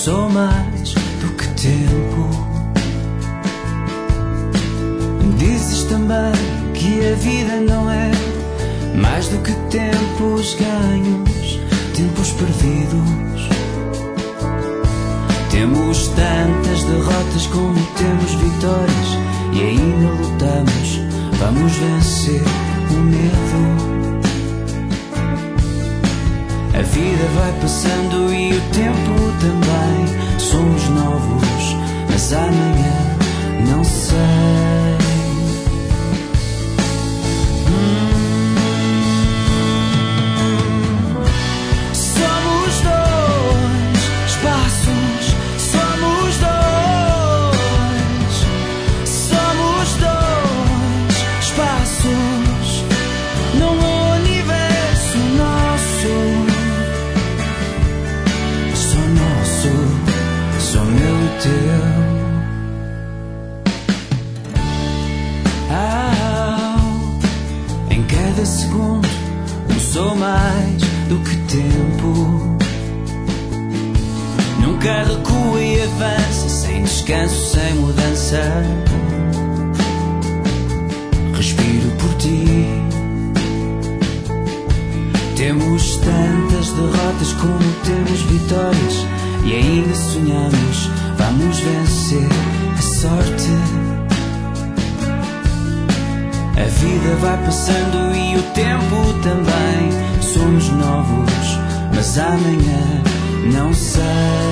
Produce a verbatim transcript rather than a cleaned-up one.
sou mais do que tempo. Dizes também que a vida não é mais do que tempos ganhos, tempos perdidos. Temos tantas derrotas como temos vitórias e ainda lutamos, vamos vencer o medo. A vida vai passando e o tempo também. Somos novos, mas amanhã não sei. Segundo, não sou mais do que tempo. Nunca recua e avança, sem descanso, sem mudança. Respiro por ti. Temos tantas derrotas como temos vitórias e ainda sonhamos, vamos vencer a sorte. A vida vai passando e o tempo também. Somos novos, mas amanhã não sei.